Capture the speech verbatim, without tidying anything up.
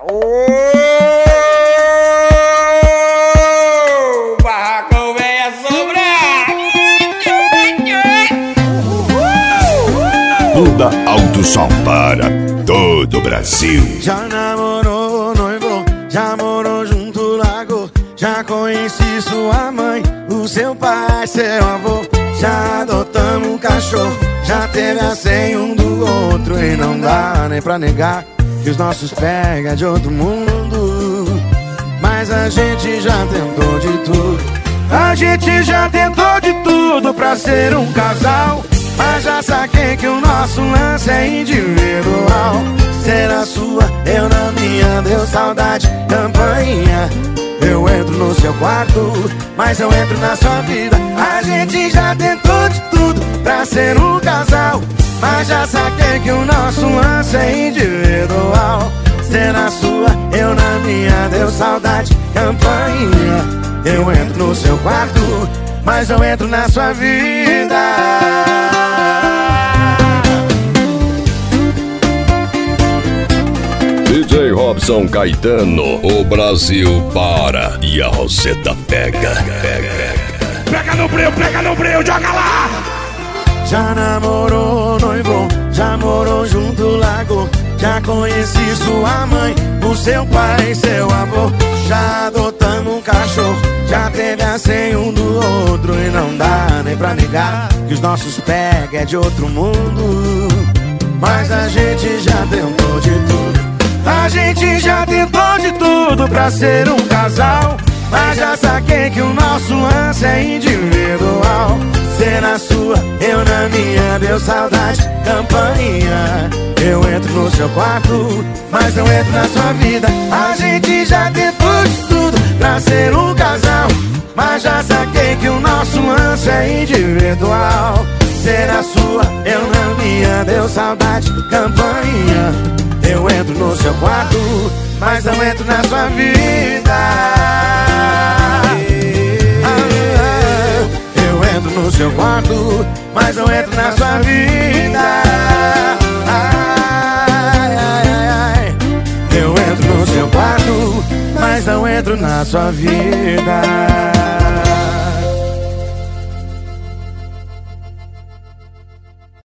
Ô, barracão vem assombrar. Duda Autosom para todo o Brasil. Já namorou, noivou, já morou junto, largou. Já conheci sua mãe, o seu pai, seu avô. Já adotamos um cachorro, já teve a senha um do outro. E não dá nem pra negar que os nossos pega de outro mundo. Mas a gente já tentou de tudo. A gente já tentou de tudo pra ser um casal. Mas já saquei que o nosso lance é individual. Ser a sua, eu na minha, deu saudade, campainha. Eu entro no seu quarto, mas eu entro na sua vida. A gente já tentou de tudo pra ser um casal. Mas já saquei que o nosso lance é individual. Ser a sua, eu na minha, deu saudade, campainha. Eu entro no seu quarto, mas eu entro na sua vida. D J Robson Caetano, o Brasil para e a Roseta pega, pega. Pega no breu, pega no breu, joga lá. Já namorou, noivou, já morou junto, largou. Já conheci sua mãe, o seu pai, seu avô. Já adotamos um cachorro, já teve a senha um do outro. E não dá nem pra negar que os nossos pega é de outro mundo. Mas a gente já tentou de tudo. A gente já tentou de tudo pra ser um casal. Mas já saquei que o nosso lance é individual. Ser na sua, eu na minha, deu saudade, campainha. Eu entro no seu quarto, mas não entro na sua vida. A gente já tentou de tudo pra ser um casal. Mas já saquei que o nosso lance é individual. Ser na sua, eu na minha, deu saudade, campainha. Eu entro no seu quarto, mas não entro na sua vida. Eu entro no seu quarto, mas não entro na sua vida. Eu entro no seu quarto, mas não entro na sua vida.